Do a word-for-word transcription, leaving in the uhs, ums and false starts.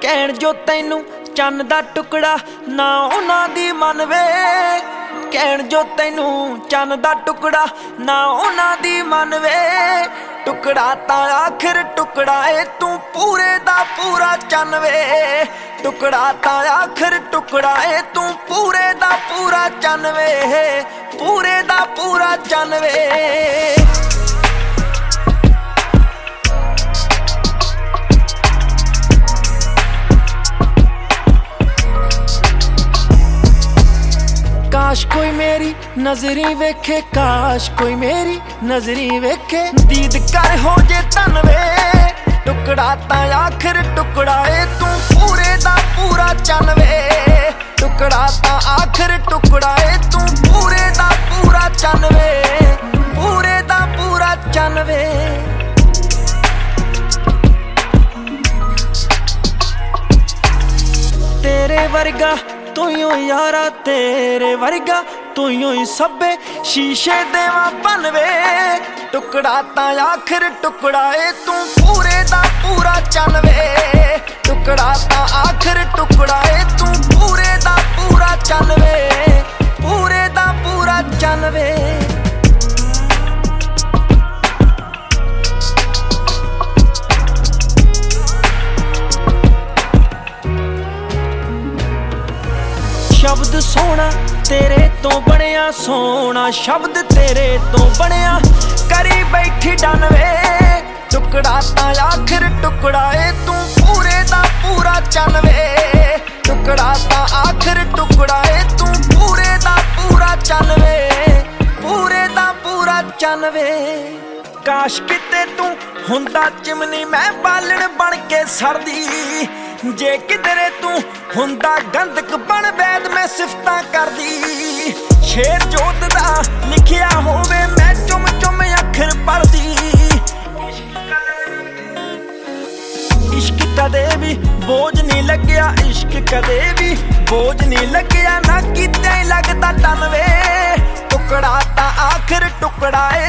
ਕਹਿਣ ਜੋ ਤੈਨੂੰ ਚੰਨ ਦਾ ਟੁਕੜਾ ਨਾ ਉਹਨਾਂ ਦੀ ਮਨ ਵੇ। ਕਹਿਣ ਜੋ ਤੈਨੂੰ ਚੰਨ ਦਾ ਟੁਕੜਾ ਨਾ ਉਹਨਾਂ ਦੀ ਮਨ ਵੇ। ਟੁਕੜਾ ਤਾਂ ਆਖਿਰ ਟੁਕੜਾ ਏ ਤੂੰ ਪੂਰੇ ਦਾ ਪੂਰਾ ਚੰਨ ਵੇ। ਟੁਕੜਾ ਤਾਂ ਆਖਿਰ ਟੁਕੜਾ ਏ ਤੂੰ ਪੂਰੇ ਦਾ ਪੂਰਾ ਚੰਨ ਵੇ। ਪੂਰੇ ਦਾ ਪੂਰਾ ਚੰਨ ਵੇ। काश कोई मेरी नजरी वेखे, काश कोई मेरी नजरी वेखे। दीद कर हो जे तन वे। टुकड़ा ता आखिर टुकड़ा ए तू पूरे दा पूरा चन वे। टुकड़ा ता आखिर टुकड़ा ए तू पूरे दा पूरा चन वे। पूरे दा पूरा चन वे। तेरे वर्गा तू ही यारा, तेरे वर्गा तू ही सब्बे शीशे देवा बनवे। टुकड़ा ता आखिर टुकड़ा ए तू पूरे दा पूरा चन वे। टुकड़ा ता आखिर टुकड़ा ए तू पूरे दा पूरा चन वे। पूरे दा पूरा चन वे। शब्द सोना तेरे तो बनिया, सोना शब्द तेरे तो बनिया। करी बैठी डन वे। टुकड़ा ता आखिर टुकड़ा ए तू पूरे दा पूरा चन वे। टुकड़ा ता आखिर टुकड़ा ए तू पूरे दा पूरा चन वे। पूरे दा पूरा चन वे। काश किते तू हुंदा चिमनी मैं बालण बन के सड़दी। जे किधरे तू हुंदा गंधक बन वैद मैं सिफतां करदी। शेर जोत दा लिखिया होवे मैं चुम चुम अखर पढ़दी। इश्क कदे भी बोझ नहीं लग्या, इश्क कदे भी बोझ नहीं लग्या। ना कीते लगदा टन वे। टुकड़ा ता आखिर टुकड़ा ए